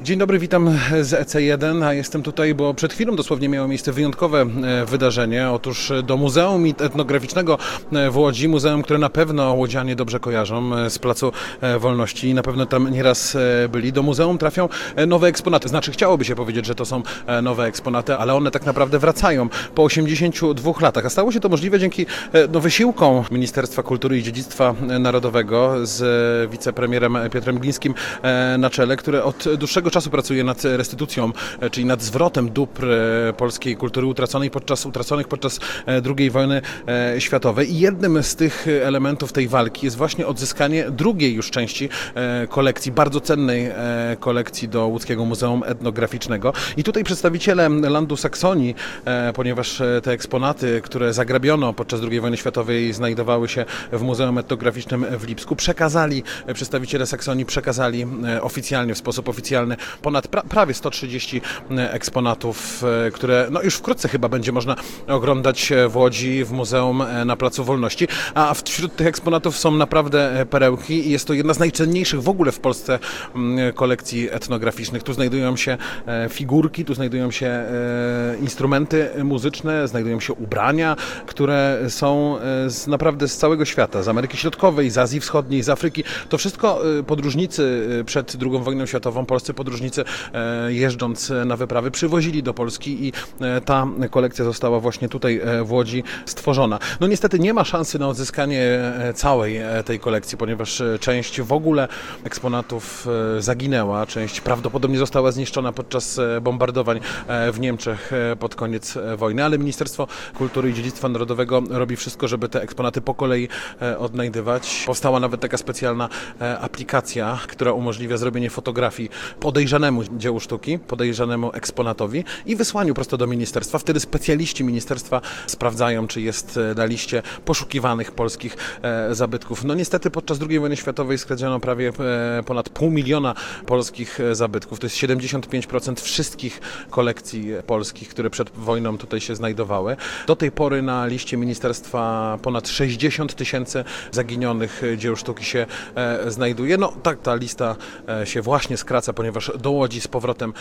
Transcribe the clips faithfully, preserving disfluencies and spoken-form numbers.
Dzień dobry, witam z E C jeden, a jestem tutaj, bo przed chwilą dosłownie miało miejsce wyjątkowe wydarzenie. Otóż do Muzeum Etnograficznego w Łodzi, muzeum, które na pewno łodzianie dobrze kojarzą z Placu Wolności i na pewno tam nieraz byli. Do muzeum trafią nowe eksponaty. Znaczy, chciałoby się powiedzieć, że to są nowe eksponaty, ale one tak naprawdę wracają po osiemdziesięciu dwóch latach. A stało się to możliwe dzięki no, wysiłkom Ministerstwa Kultury i Dziedzictwa Narodowego z wicepremierem Piotrem Glińskim na czele, które od dłuższego czasu pracuje nad restytucją, czyli nad zwrotem dóbr polskiej kultury utraconej podczas, utraconych podczas drugiej wojny światowej. I jednym z tych elementów tej walki jest właśnie odzyskanie drugiej już części kolekcji, bardzo cennej kolekcji do Łódzkiego Muzeum Etnograficznego. I tutaj przedstawiciele Landu Saksonii, ponieważ te eksponaty, które zagrabiono podczas drugiej wojny światowej, znajdowały się w Muzeum Etnograficznym w Lipsku, przekazali, przedstawiciele Saksonii przekazali oficjalnie, w sposób oficjalny ponad pra, prawie sto trzydzieści eksponatów, które no już wkrótce chyba będzie można oglądać w Łodzi w Muzeum na Placu Wolności, a wśród tych eksponatów są naprawdę perełki i jest to jedna z najcenniejszych w ogóle w Polsce kolekcji etnograficznych. Tu znajdują się figurki, tu znajdują się instrumenty muzyczne, znajdują się ubrania, które są z, naprawdę z całego świata, z Ameryki Środkowej, z Azji Wschodniej, z Afryki. To wszystko podróżnicy przed drugą wojną światową, polscy podróżnicy jeżdżąc na wyprawy przywozili do Polski i ta kolekcja została właśnie tutaj w Łodzi stworzona. No niestety nie ma szansy na odzyskanie całej tej kolekcji, ponieważ część w ogóle eksponatów zaginęła, część prawdopodobnie została zniszczona podczas bombardowań w Niemczech pod koniec wojny, ale Ministerstwo Kultury i Dziedzictwa Narodowego robi wszystko, żeby te eksponaty po kolei odnajdywać. Powstała nawet taka specjalna aplikacja, która umożliwia zrobienie fotografii podejrzanemu dziełu sztuki, podejrzanemu eksponatowi i wysłaniu prosto do ministerstwa. Wtedy specjaliści ministerstwa sprawdzają, czy jest na liście poszukiwanych polskich zabytków. No niestety podczas drugiej wojny światowej skradziono prawie ponad pół miliona polskich zabytków. To jest siedemdziesiąt pięć procent wszystkich kolekcji polskich, które przed wojną tutaj się znajdowały. Do tej pory na liście ministerstwa ponad sześćdziesiąt tysięcy zaginionych dzieł sztuki się znajduje. No tak, ta lista się właśnie skraca, ponieważ do Łodzi z powrotem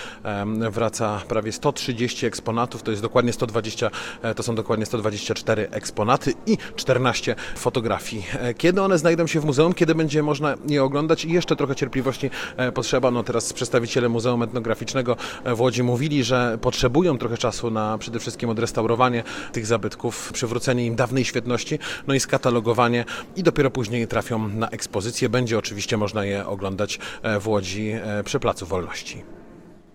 wraca prawie sto trzydzieści eksponatów, to jest dokładnie sto dwadzieścia, to są dokładnie sto dwadzieścia cztery eksponaty i czternaście fotografii. Kiedy one znajdą się w muzeum, kiedy będzie można je oglądać i jeszcze trochę cierpliwości potrzeba. No teraz przedstawiciele Muzeum Etnograficznego w Łodzi mówili, że potrzebują trochę czasu na przede wszystkim odrestaurowanie tych zabytków, przywrócenie im dawnej świetności, no i skatalogowanie i dopiero później trafią na ekspozycję. Będzie oczywiście można je oglądać w Łodzi przy Placu Wolności.